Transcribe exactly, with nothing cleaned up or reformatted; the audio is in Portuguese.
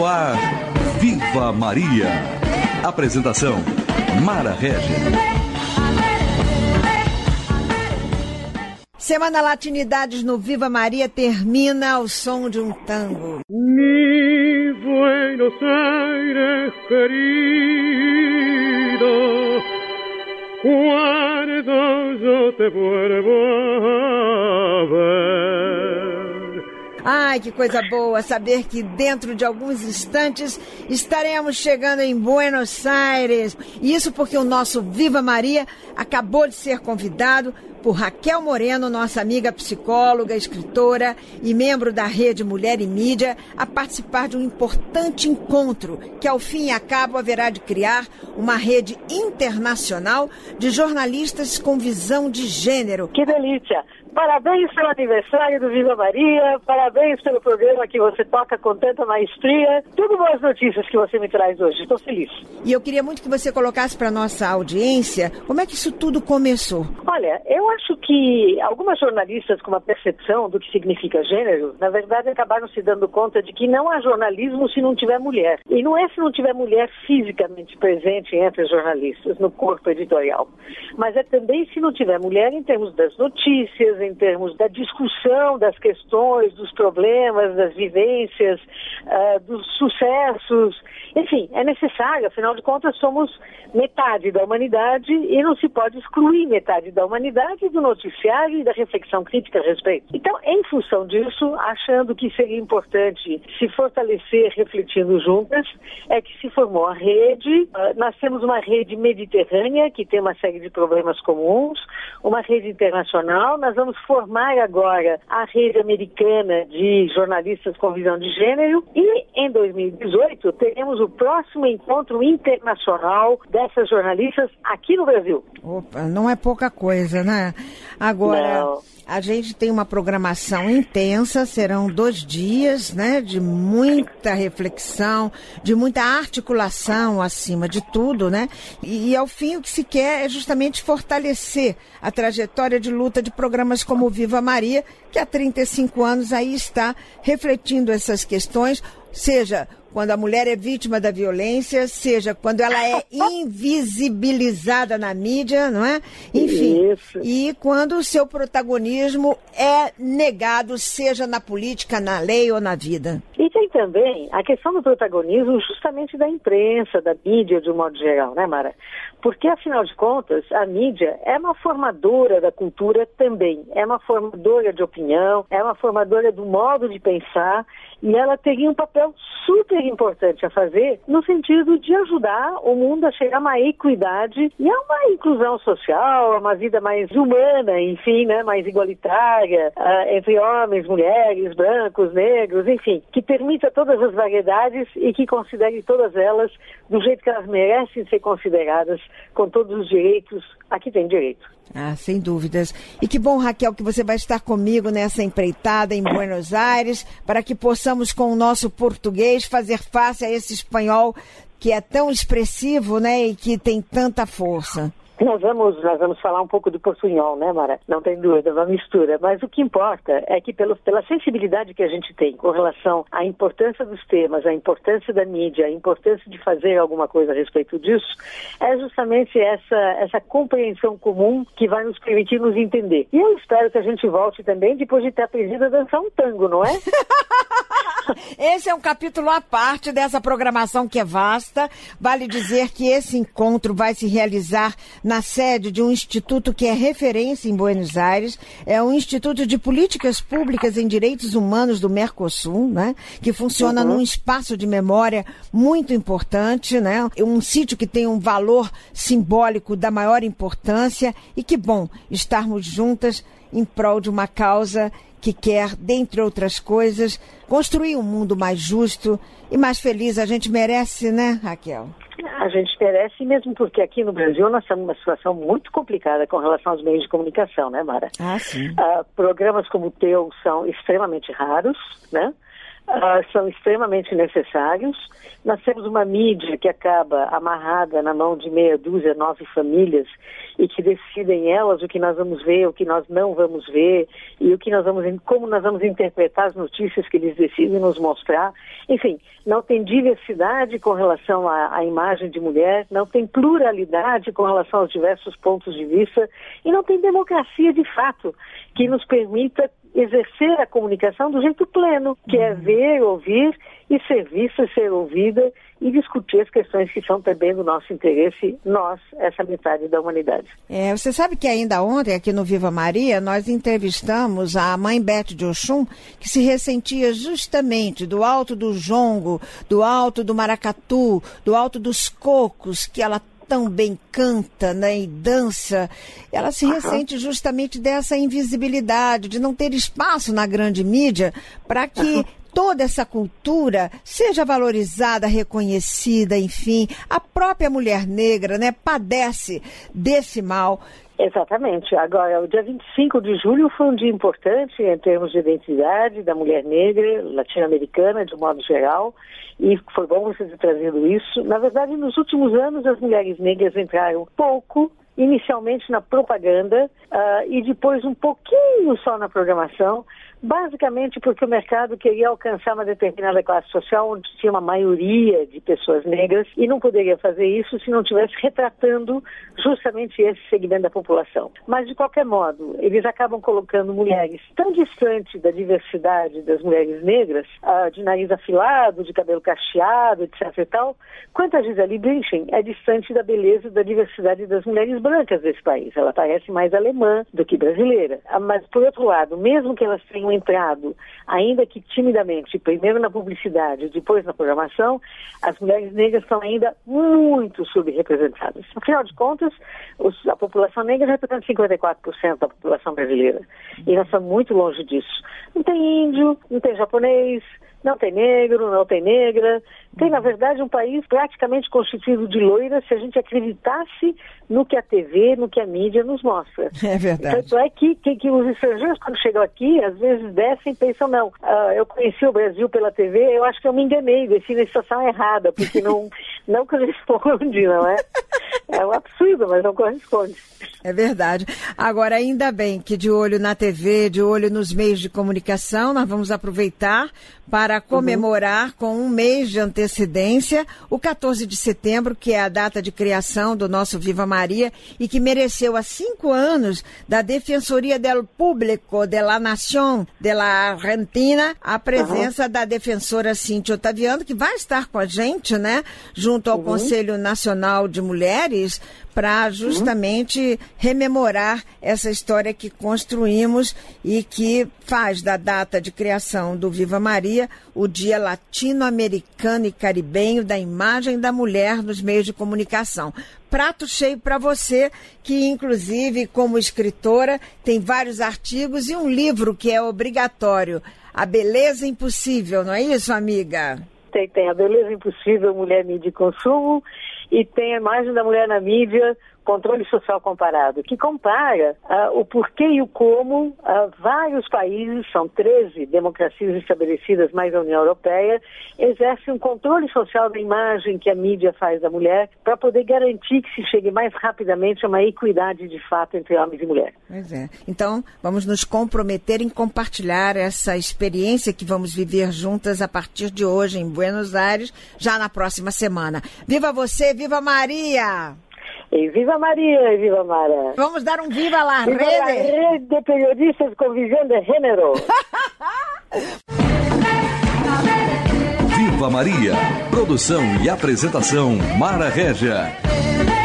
No ar, Viva Maria. Apresentação, Mara Regis. Semana Latinidades no Viva Maria termina ao som de um tango. Mi Buenos Aires querido, cuando yo te vuelvo a ver. Ai, que coisa boa saber que dentro de alguns instantes estaremos chegando em Buenos Aires. Isso porque o nosso Viva Maria acabou de ser convidado por Raquel Moreno, nossa amiga psicóloga, escritora e membro da Rede Mulher e Mídia, a participar de um importante encontro que, ao fim e a cabo, haverá de criar uma rede internacional de jornalistas com visão de gênero. Que delícia! Parabéns pelo aniversário do Viva Maria, parabéns pelo programa que você toca com tanta maestria. Tudo boas notícias que você me traz hoje, estou feliz. E eu queria muito que você colocasse para a nossa audiência como é que isso tudo começou. Olha, eu acho que algumas jornalistas com uma percepção do que significa gênero, na verdade acabaram se dando conta de que não há jornalismo se não tiver mulher. E não é se não tiver mulher fisicamente presente entre os jornalistas, no corpo editorial. Mas é também se não tiver mulher em termos das notícias, em termos da discussão das questões, dos problemas, das vivências, uh, dos sucessos. Enfim, é necessário, afinal de contas somos metade da humanidade e não se pode excluir metade da humanidade do noticiário e da reflexão crítica a respeito. Então, em função disso, achando que seria importante se fortalecer refletindo juntas, é que se formou a rede. Uh, nós temos uma rede mediterrânea que tem uma série de problemas comuns, uma rede internacional. Nós vamos formar agora a rede americana de jornalistas com visão de gênero e em dois mil e dezoito teremos o próximo encontro internacional dessas jornalistas aqui no Brasil. Opa, não é pouca coisa, né? Agora, não. A gente tem uma programação intensa, serão dois dias, né, de muita reflexão, de muita articulação acima de tudo, né? E, e ao fim o que se quer é justamente fortalecer a trajetória de luta de programas como o Viva Maria, que há trinta e cinco anos aí está refletindo essas questões, seja quando a mulher é vítima da violência, seja quando ela é invisibilizada na mídia, não é? Enfim, Isso. E quando o seu protagonismo é negado, seja na política, na lei ou na vida. E tem também a questão do protagonismo justamente da imprensa, da mídia de um modo geral, né, Mara? Porque, afinal de contas, a mídia é uma formadora da cultura também, é uma formadora de opinião, é uma formadora do modo de pensar e ela teria um papel super importante a fazer no sentido de ajudar o mundo a chegar a uma equidade e a uma inclusão social, a uma vida mais humana, enfim, né, mais igualitária, uh, entre homens, mulheres, brancos, negros, enfim, que permita todas as variedades e que considere todas elas do jeito que elas merecem ser consideradas, com todos os direitos a que tem direito. Ah, sem dúvidas. E que bom, Raquel, que você vai estar comigo nessa empreitada em Buenos Aires, para que possamos, com o nosso português, fazer face a esse espanhol que é tão expressivo, né, e que tem tanta força. Nós vamos, nós vamos falar um pouco do portunhol, né, Mara? Não tem dúvida, uma mistura. Mas o que importa é que pelo, pela sensibilidade que a gente tem com relação à importância dos temas, à importância da mídia, à importância de fazer alguma coisa a respeito disso, é justamente essa, essa compreensão comum que vai nos permitir nos entender. E eu espero que a gente volte também depois de ter aprendido a dançar um tango, não é? Esse é um capítulo à parte dessa programação que é vasta. Vale dizer que esse encontro vai se realizar na sede de um instituto que é referência em Buenos Aires. É o Instituto de Políticas Públicas em Direitos Humanos do Mercosul, né? Que funciona uhum. num espaço de memória muito importante, né? Um sítio que tem um valor simbólico da maior importância. E que bom estarmos juntas em prol de uma causa que quer, dentre outras coisas, construir um mundo mais justo e mais feliz. A gente merece, né, Raquel? A gente merece, mesmo porque aqui no Brasil nós estamos numa situação muito complicada com relação aos meios de comunicação, né, Mara? Ah, sim. Uh, programas como o teu são extremamente raros, né? uh, são extremamente necessários. Nós temos uma mídia que acaba amarrada na mão de meia dúzia, nove famílias, e que decidem elas o que nós vamos ver, o que nós não vamos ver, e o que nós vamos, como nós vamos interpretar as notícias que eles decidem nos mostrar. Enfim, não tem diversidade com relação à, à imagem de mulher, não tem pluralidade com relação aos diversos pontos de vista, e não tem democracia de fato que nos permita exercer a comunicação do jeito pleno, que é ver, ouvir e ser vista, ser ouvida e discutir as questões que são também do nosso interesse, nós, essa metade da humanidade. É, você sabe que ainda ontem, aqui no Viva Maria, nós entrevistamos a mãe Bete de Oxum, que se ressentia justamente do alto do jongo, do alto do maracatu, do alto dos cocos, que ela tão bem canta, né, e dança. Ela se ressente justamente dessa invisibilidade, de não ter espaço na grande mídia para que toda essa cultura seja valorizada, reconhecida, enfim. A própria mulher negra, né, padece desse mal. Exatamente. Agora, o dia vinte e cinco de julho foi um dia importante em termos de identidade da mulher negra, latino-americana, de um modo geral, e foi bom você ter trazido isso. Na verdade, nos últimos anos, as mulheres negras entraram pouco, inicialmente na propaganda, uh, e depois um pouquinho só na programação, basicamente porque o mercado queria alcançar uma determinada classe social onde tinha uma maioria de pessoas negras e não poderia fazer isso se não estivesse retratando justamente esse segmento da população. Mas, de qualquer modo, eles acabam colocando mulheres tão distantes da diversidade das mulheres negras, uh, de nariz afilado, de cabelo cacheado, etc e tal, quanto a Gisele Bündchen é distante da beleza e da diversidade das mulheres brancas desse país. Ela parece mais alemã do que brasileira. Uh, mas, por outro lado, mesmo que elas tenham entrado, ainda que timidamente, primeiro na publicidade, depois na programação, as mulheres negras são ainda muito subrepresentadas. Afinal de contas, os, a população negra representa cinquenta e quatro por cento da população brasileira. E nós estamos muito longe disso. Não tem índio, não tem japonês, não tem negro, não tem negra. Tem, na verdade, um país praticamente constituído de loiras se a gente acreditasse no que a T V, no que a mídia nos mostra. É verdade. Tanto é que, que, que os estrangeiros, quando chegam aqui, às vezes descem e pensam, não, uh, eu conheci o Brasil pela T V, eu acho que eu me enganei, desci na estação errada, porque não, não corresponde, não é? É um absurdo, mas não corresponde. É verdade. Agora, ainda bem que de olho na T V, de olho nos meios de comunicação, nós vamos aproveitar para comemorar uhum. com um mês de antecedência o quatorze de setembro, que é a data de criação do nosso Viva Maria e que mereceu há cinco anos da Defensoria del Público de la Nación de la Argentina a presença uhum. da defensora Cíntia Otaviano, que vai estar com a gente, né, junto ao uhum. Conselho Nacional de Mulheres, para justamente uhum. rememorar essa história que construímos e que faz da data de criação do Viva Maria o Dia Latino-Americano e Caribenho da Imagem da Mulher nos meios de comunicação. Prato cheio para você, que inclusive como escritora tem vários artigos e um livro que é obrigatório, A Beleza Impossível, não é isso, amiga? Tem, tem A Beleza Impossível, Mulher, Mídia e Consumo, e tem a Imagem da Mulher na Mídia, Controle Social Comparado, que compara uh, o porquê e o como uh, vários países, são treze democracias estabelecidas, mais a União Europeia, exercem um controle social da imagem que a mídia faz da mulher para poder garantir que se chegue mais rapidamente a uma equidade de fato entre homens e mulheres. Pois é. Então, vamos nos comprometer em compartilhar essa experiência que vamos viver juntas a partir de hoje em Buenos Aires, já na próxima semana. Viva você, viva Maria! E viva Maria e viva Mara. Vamos dar um viva à viva rede. La rede de periodistas com visão de gênero. Viva Maria. Produção e apresentação Mara Régia.